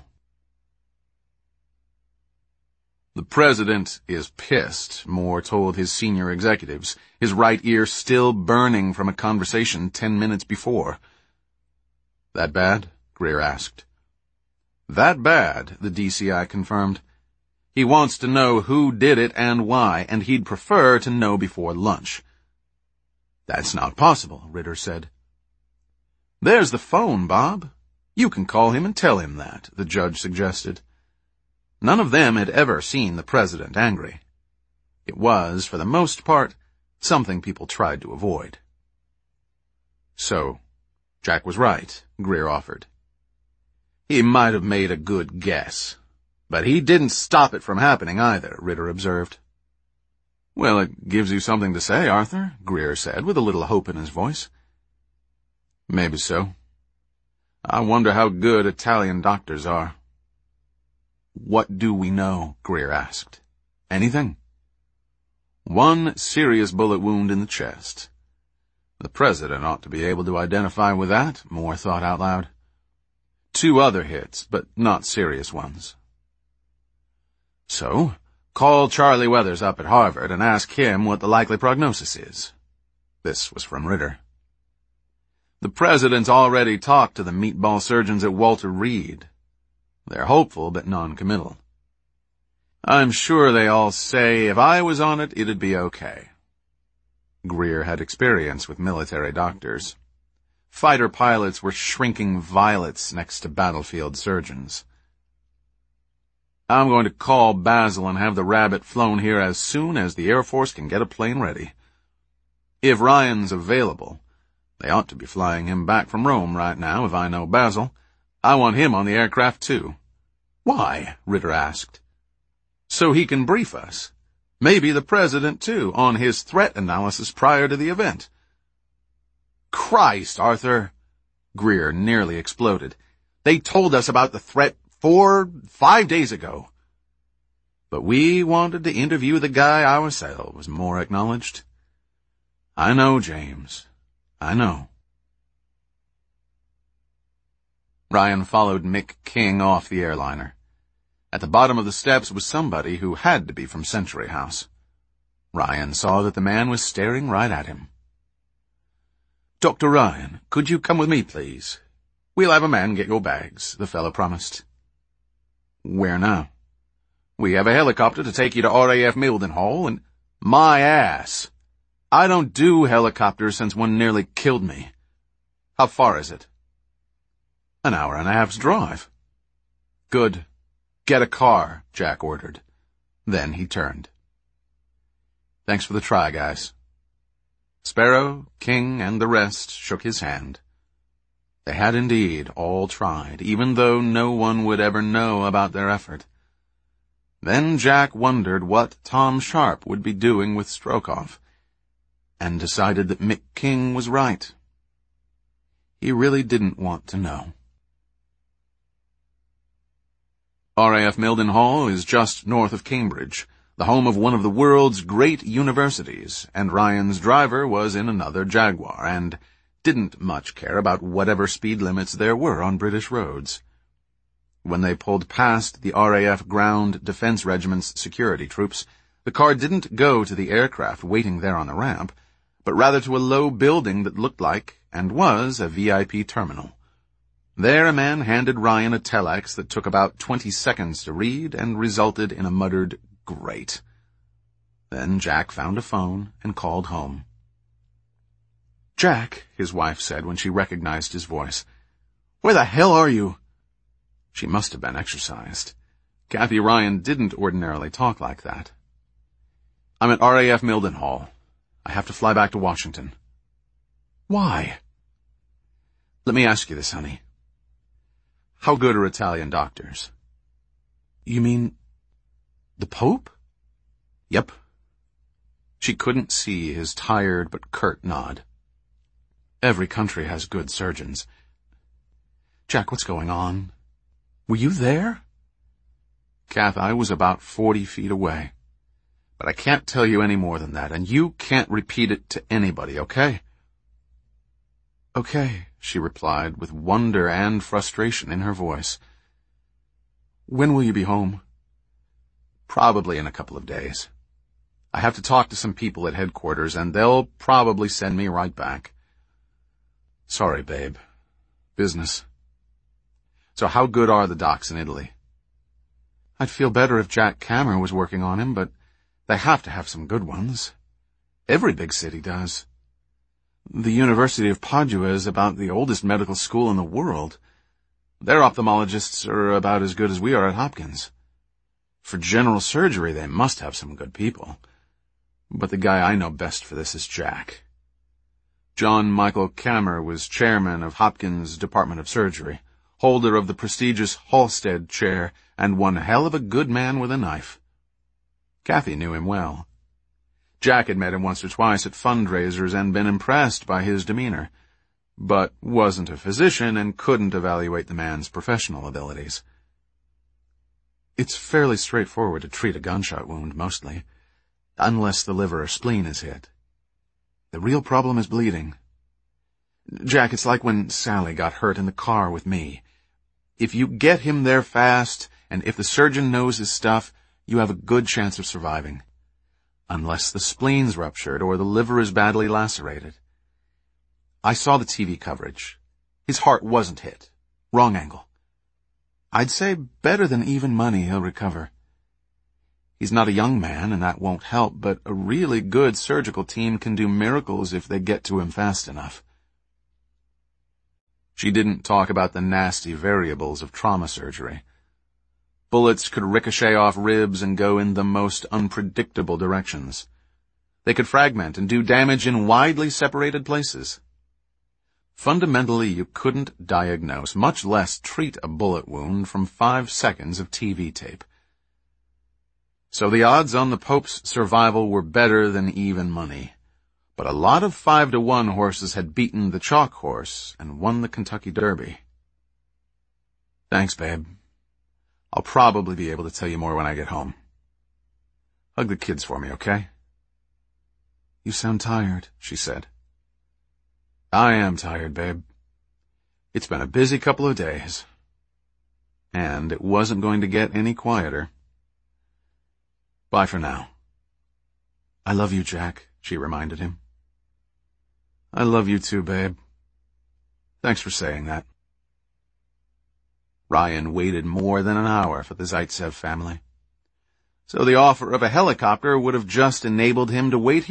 The president is pissed, Moore told his senior executives, his right ear still burning from a conversation 10 minutes before. That bad? Greer asked. That bad, the DCI confirmed. He wants to know who did it and why, and he'd prefer to know before lunch. That's not possible, Ritter said. There's the phone, Bob. You can call him and tell him that, the judge suggested. None of them had ever seen the president angry. It was, for the most part, something people tried to avoid. So, Jack was right, Greer offered. He might have made a good guess, but he didn't stop it from happening either, Ritter observed. Well, it gives you something to say, Arthur, Greer said, with a little hope in his voice. Maybe so. I wonder how good Italian doctors are. What do we know? Greer asked. Anything? One serious bullet wound in the chest. The president ought to be able to identify with that, Moore thought out loud. 2 other hits, but not serious ones. So, call Charlie Weathers up at Harvard and ask him what the likely prognosis is. This was from Ritter. The president's already talked to the meatball surgeons at Walter Reed. They're hopeful but non-committal. I'm sure they all say if I was on it, it'd be okay. Greer had experience with military doctors. Fighter pilots were shrinking violets next to battlefield surgeons. I'm going to call Basil and have the Rabbit flown here as soon as the Air Force can get a plane ready. If Ryan's available, they ought to be flying him back from Rome right now, if I know Basil. I want him on the aircraft, too. Why? Ritter asked. So he can brief us. Maybe the president, too, on his threat analysis prior to the event. Christ, Arthur! Greer nearly exploded. They told us about the threat 4-5 days ago. But we wanted to interview the guy ourselves, Moore acknowledged. I know, James. I know. Ryan followed Mick King off the airliner. At the bottom of the steps was somebody who had to be from Century House. Ryan saw that the man was staring right at him. "Dr. Ryan, could you come with me, please? We'll have a man get your bags," the fellow promised. "Where now?" "We have a helicopter to take you to RAF Mildenhall, and—" "My ass! I don't do helicopters since one nearly killed me. How far is it?" "An hour and a half's drive." "Good. Get a car," Jack ordered. Then he turned. "Thanks for the try, guys." Sparrow, King, and the rest shook his hand. They had indeed all tried, even though no one would ever know about their effort. Then Jack wondered what Tom Sharp would be doing with Strokoff, and decided that Mick King was right. He really didn't want to know. RAF Mildenhall is just north of Cambridge, the home of one of the world's great universities, and Ryan's driver was in another Jaguar, and didn't much care about whatever speed limits there were on British roads. When they pulled past the RAF Ground Defense Regiment's security troops, the car didn't go to the aircraft waiting there on the ramp, but rather to a low building that looked like, and was, a VIP terminal. There a man handed Ryan a telex that took about 20 seconds to read and resulted in a muttered, "Great." Then Jack found a phone and called home. "Jack," his wife said when she recognized his voice, "where the hell are you?" She must have been exercised. Kathy Ryan didn't ordinarily talk like that. "I'm at RAF Mildenhall. I have to fly back to Washington." "Why?" "Let me ask you this, honey. How good are Italian doctors?" "You mean the Pope?" "Yep." She couldn't see his tired but curt nod. "Every country has good surgeons." "Jack, what's going on? Were you there?" "Kath, I was about 40 feet away. But I can't tell you any more than that, and you can't repeat it to anybody, okay?" "Okay," she replied, with wonder and frustration in her voice. "When will you be home?" "Probably in a couple of days. I have to talk to some people at headquarters, and they'll probably send me right back." "Sorry, babe. Business." "So how good are the docs in Italy?" "I'd feel better if Jack Kammer was working on him, but they have to have some good ones. Every big city does. The University of Padua is about the oldest medical school in the world. Their ophthalmologists are about as good as we are at Hopkins. For general surgery, they must have some good people. But the guy I know best for this is Jack. John Michael Kammer was chairman of Hopkins Department of Surgery, holder of the prestigious Halsted Chair, and one hell of a good man with a knife. Kathy knew him well. Jack had met him once or twice at fundraisers and been impressed by his demeanor, but wasn't a physician and couldn't evaluate the man's professional abilities. "It's fairly straightforward to treat a gunshot wound, mostly, unless the liver or spleen is hit. The real problem is bleeding. Jack, it's like when Sally got hurt in the car with me. If you get him there fast, and if the surgeon knows his stuff, you have a good chance of surviving. Unless the spleen's ruptured or the liver is badly lacerated. I saw the TV coverage. His heart wasn't hit. Wrong angle. I'd say better than even money he'll recover. He's not a young man, and that won't help, but a really good surgical team can do miracles if they get to him fast enough." She didn't talk about the nasty variables of trauma surgery. Bullets could ricochet off ribs and go in the most unpredictable directions. They could fragment and do damage in widely separated places. Fundamentally, you couldn't diagnose, much less treat a bullet wound from 5 seconds of TV tape. So the odds on the Pope's survival were better than even money. But a lot of 5-to-1 horses had beaten the chalk horse and won the Kentucky Derby. "Thanks, babe. I'll probably be able to tell you more when I get home. Hug the kids for me, okay?" "You sound tired," she said. "I am tired, babe. It's been a busy couple of days. And it wasn't going to get any quieter. Bye for now." I love you, Jack, she reminded him. I love you too, babe. Thanks for saying that. Ryan waited more than an hour for the Zaitsev family. So the offer of a helicopter would have just enabled him to wait